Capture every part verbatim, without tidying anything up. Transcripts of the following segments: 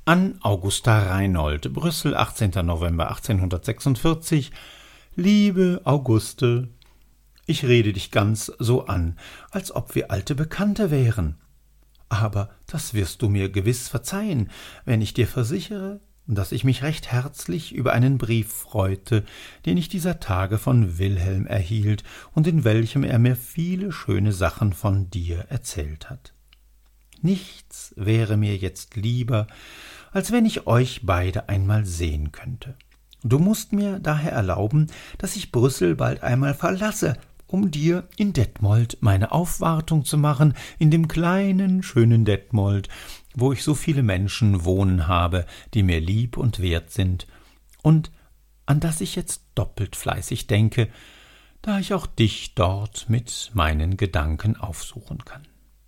An Augusta Reinhold, Brüssel, achtzehnter November achtzehnhundertsechsundvierzig. Liebe Auguste, ich rede dich ganz so an, als ob wir alte Bekannte wären. Aber das wirst du mir gewiss verzeihen, wenn ich dir versichere, dass ich mich recht herzlich über einen Brief freute, den ich dieser Tage von Wilhelm erhielt und in welchem er mir viele schöne Sachen von dir erzählt hat. Nichts wäre mir jetzt lieber, als wenn ich euch beide einmal sehen könnte. Du mußt mir daher erlauben, dass ich Brüssel bald einmal verlasse, um dir in Detmold meine Aufwartung zu machen, in dem kleinen, schönen Detmold, wo ich so viele Menschen wohnen habe, die mir lieb und wert sind, und an das ich jetzt doppelt fleißig denke, da ich auch dich dort mit meinen Gedanken aufsuchen kann.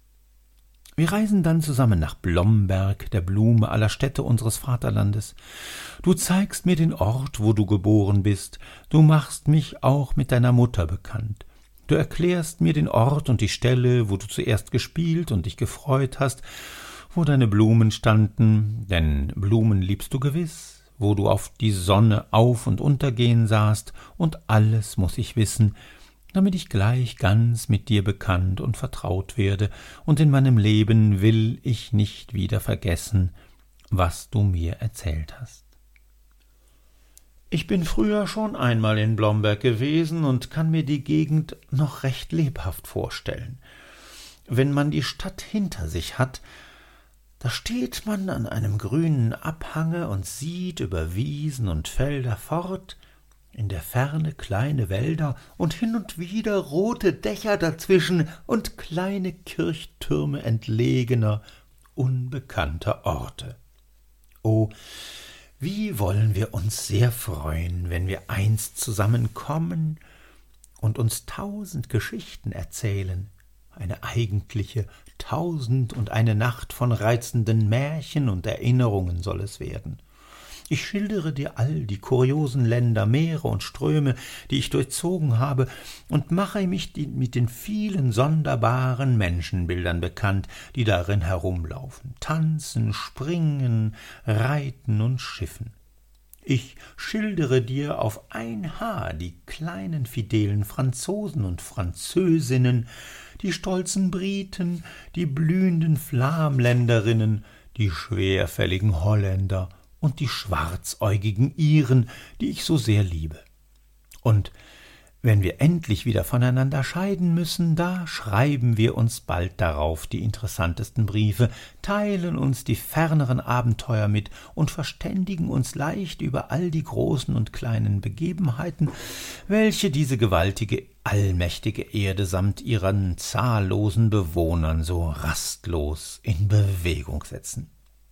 Wir reisen dann zusammen nach Blomberg, der Blume aller Städte unseres Vaterlandes. Du zeigst mir den Ort, wo du geboren bist, du machst mich auch mit deiner Mutter bekannt. Du erklärst mir den Ort und die Stelle, wo du zuerst gespielt und dich gefreut hast, wo deine Blumen standen, denn Blumen liebst du gewiss, wo du auf die Sonne auf- und untergehen sahst, und alles muß ich wissen, damit ich gleich ganz mit dir bekannt und vertraut werde, und in meinem Leben will ich nicht wieder vergessen, was du mir erzählt hast. Ich bin früher schon einmal in Blomberg gewesen und kann mir die Gegend noch recht lebhaft vorstellen. Wenn man die Stadt hinter sich hat, da steht man an einem grünen Abhange und sieht über Wiesen und Felder fort, in der Ferne kleine Wälder und hin und wieder rote Dächer dazwischen und kleine Kirchtürme entlegener, unbekannter Orte. O, wie wollen wir uns sehr freuen, wenn wir einst zusammenkommen und uns tausend Geschichten erzählen, eine eigentliche Tausend und eine Nacht von reizenden Märchen und Erinnerungen soll es werden. Ich schildere dir all die kuriosen Länder, Meere und Ströme, die ich durchzogen habe, und mache mich die, mit den vielen sonderbaren Menschenbildern bekannt, die darin herumlaufen, tanzen, springen, reiten und schiffen. Ich schildere dir auf ein Haar die kleinen fidelen Franzosen und Französinnen, die stolzen Briten, die blühenden Flamländerinnen, die schwerfälligen Holländer und die schwarzäugigen Iren, die ich so sehr liebe. Und wenn wir endlich wieder voneinander scheiden müssen, da schreiben wir uns bald darauf die interessantesten Briefe, teilen uns die ferneren Abenteuer mit und verständigen uns leicht über all die großen und kleinen Begebenheiten, welche diese gewaltige, allmächtige Erde samt ihren zahllosen Bewohnern so rastlos in Bewegung setzen.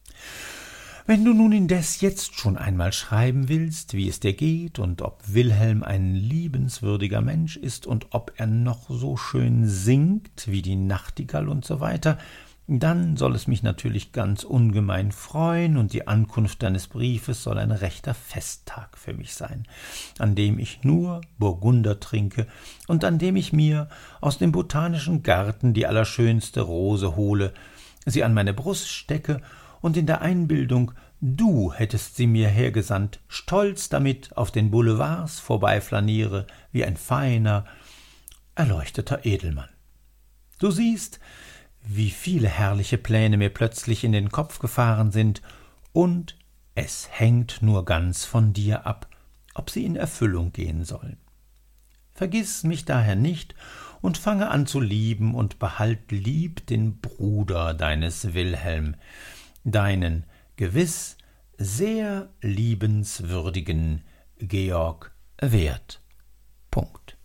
Wenn du nun indes jetzt schon einmal schreiben willst, wie es dir geht und ob Wilhelm ein liebenswürdiger Mensch ist und ob er noch so schön singt wie die Nachtigall und so weiter, dann soll es mich natürlich ganz ungemein freuen, und die Ankunft deines Briefes soll ein rechter Festtag für mich sein, an dem ich nur Burgunder trinke und an dem ich mir aus dem botanischen Garten die allerschönste Rose hole, sie an meine Brust stecke und in der Einbildung, du hättest sie mir hergesandt, stolz damit auf den Boulevards vorbeiflaniere, wie ein feiner, erleuchteter Edelmann. Du siehst, wie viele herrliche Pläne mir plötzlich in den Kopf gefahren sind, und es hängt nur ganz von dir ab, ob sie in Erfüllung gehen sollen. Vergiss mich daher nicht und fange an zu lieben und behalt lieb den Bruder deines Wilhelm, deinen gewiss sehr liebenswürdigen Georg Werth. Punkt.